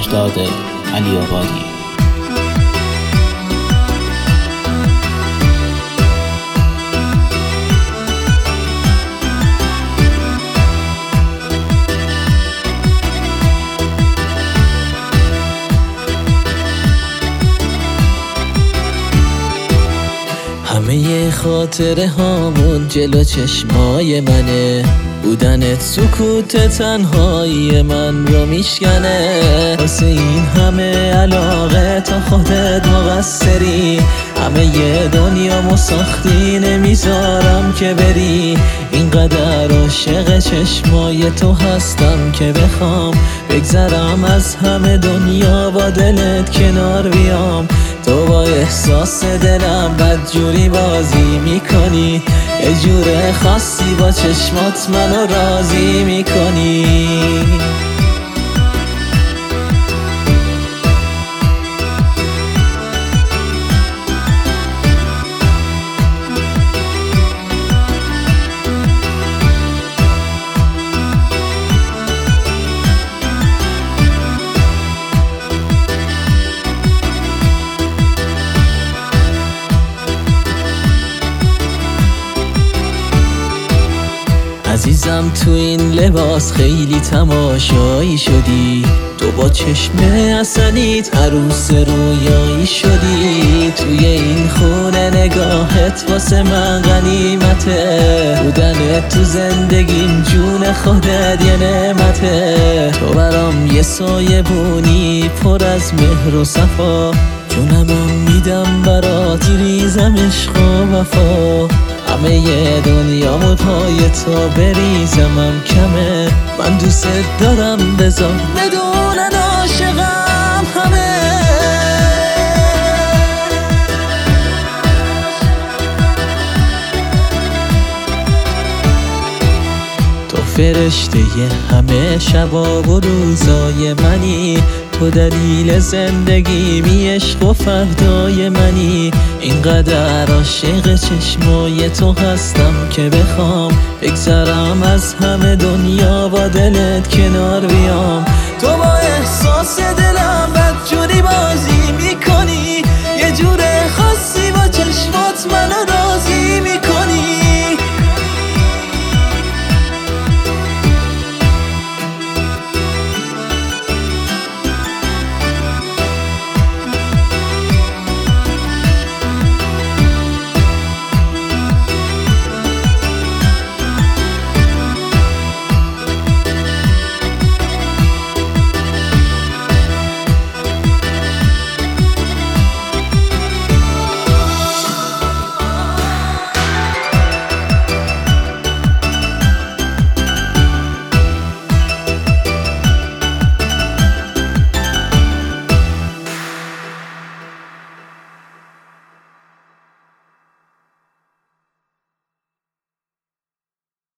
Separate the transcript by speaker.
Speaker 1: مهرداد علی آبادی.
Speaker 2: همه خاطره هامون جلو چشمای منه، بودنت سکوت تنهایی من رو میشکنه. واسه این همه علاقه تا خودت مقصری، همه ی دنیامو ساختی نمیذارم که بری. اینقدر عاشق چشمای تو هستم که بخوام بگذرم از همه دنیا با دلت کنار بیام. تو با احساس دلم بدجوری بازی میکنی، یه جور خاصی با چشمات منو راضی میکنی. عزیزم تو این لباس خیلی تماشایی شدی، تو با چشم عسلیت عروس رویایی شدی. توی این خونه نگاهت واسه من غنیمته، بودنت تو زندگیم جون خودت یه نعمته. تو برام یه سایه بونی پر از مهر و صفا، جونمو میدم برات ریزم عشق و وفا. همه ی دنیامو پای تو بریزمم کمه، من دوست دارم بذار بدونن عاشقم همه. تو فرشته همه شبا و روزای منی، تو دلیل زندگیمی عشق و فردای منی. اینقدر عاشق چشمای تو هستم که بخوام بگذرم از همه دنیا با دلت کنار بیام. تو با احساس دلم بدجوری بازی میکنی، یه جور خاصی با چشمات منو